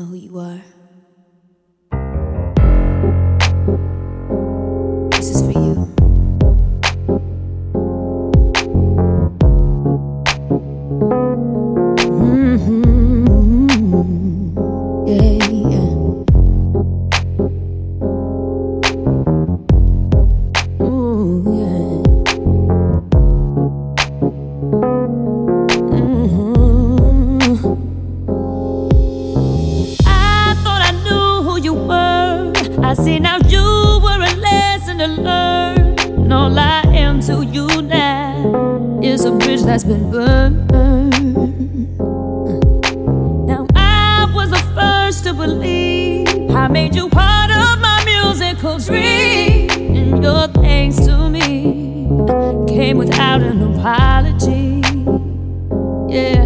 who you are. This is for you. Yeah, yeah. Ooh, yeah. I thought I knew who you were. I see now you were a lesson to learn. And all I am to you now is a bridge that's been burned. Now I was the first to believe I made you part of my musical dream. And your thanks to me came without an apology. Yeah.